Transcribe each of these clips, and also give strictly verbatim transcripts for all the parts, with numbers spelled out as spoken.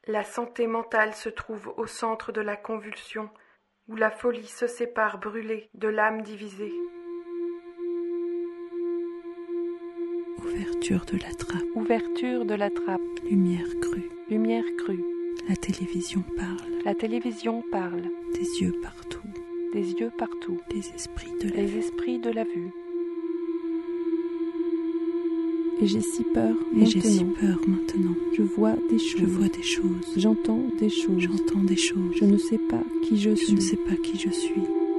La santé mentale se trouve au centre de la convulsion, où la folie se sépare brûlée de l'âme divisée. Ouverture de la trappe. Ouverture de la trappe. Lumière crue. Lumière crue. La télévision parle. La télévision parle. Des yeux partout. Des yeux partout. Les esprits de la Les vue. esprits de la vue. Et j'ai si peur Et maintenant. j'ai si peur maintenant. Je vois des choses. Je vois des choses. J'entends des choses. J'entends des choses. Je ne sais pas qui je, Je suis. ne sais pas qui je suis.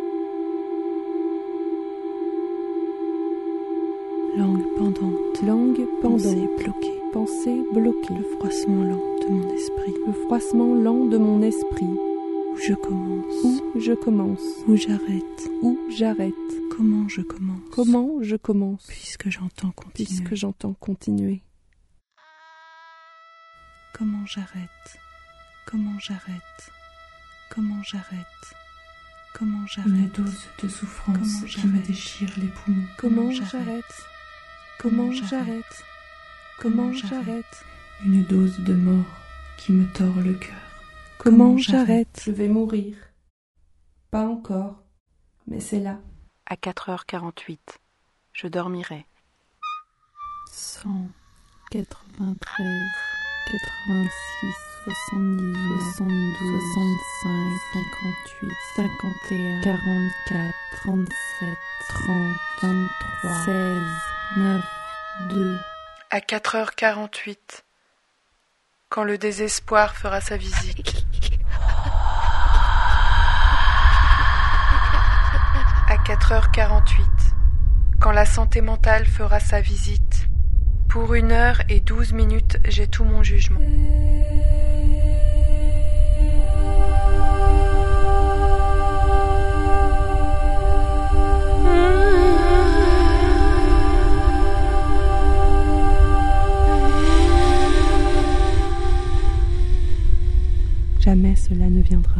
Langue pendante. Langue pendante. Pensée bloquée. Pensée bloquée. Le froissement lent de mon esprit. Le froissement lent de mon esprit. Où je commence. Où je commence. Où j'arrête. Où j'arrête. Comment je commence. Comment je commence. Puisque j'entends continuer. Puisque j'entends continuer. Comment j'arrête. Comment j'arrête. Comment j'arrête. Comment j'arrête. Une dose de souffrance Comment qui me j'arrête. déchire les poumons. Comment j'arrête. j'arrête. Comment j'arrête. Comment j'arrête. Une dose de mort qui me tord le cœur. Comment j'arrête. Je vais mourir. Pas encore, mais c'est là. À quatre heures quarante-huit, je dormirai. cent quatre-vingt-treize, quatre-vingt-six, soixante-dix-neuf, soixante-douze, soixante-cinq, cinquante-huit, cinquante et un, quarante-quatre, trente-sept, trente, vingt-trois, seize, neuf, deux. À quatre heures quarante-huit, quand le désespoir fera sa visite. À quatre heures quarante-huit, quand la santé mentale fera sa visite. Pour une heure et douze minutes, j'ai tout mon jugement. Jamais cela ne viendra.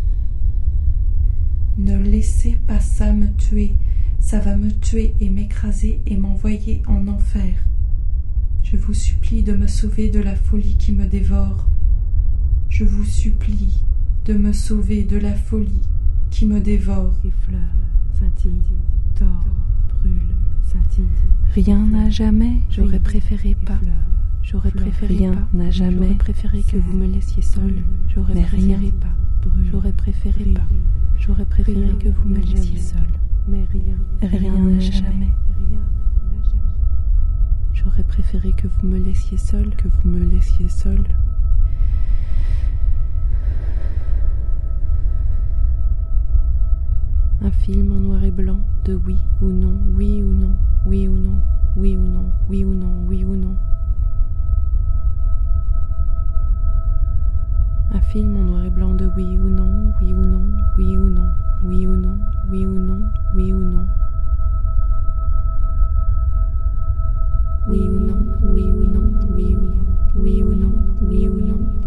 Ne laissez pas ça me tuer. Ça va me tuer et m'écraser et m'envoyer en enfer. Je vous supplie de me sauver de la folie qui me dévore. Je vous supplie de me sauver de la folie qui me dévore. Effleure, scintille, tord, brûle, scintille. Rien n'a jamais. J'aurais préféré pas. J'aurais préféré Rien pas. n'a jamais. J'aurais préféré que vous me laissiez seule. J'aurais Mais préféré rien pas. J'aurais préféré pas. J'aurais préféré que vous me laissiez seule. Mais rien. Rien n'a jamais. J'aurais préféré que vous me laissiez seule, que vous me laissiez seule. Un film en noir et blanc de oui ou non, oui ou non, oui ou non, oui ou non, oui ou non, oui ou non. Un film en noir et blanc de oui ou non, oui ou non, oui ou non, oui ou non, oui ou non, oui ou non. Oui ou non, oui ou non, oui ou non, oui ou non, oui ou non.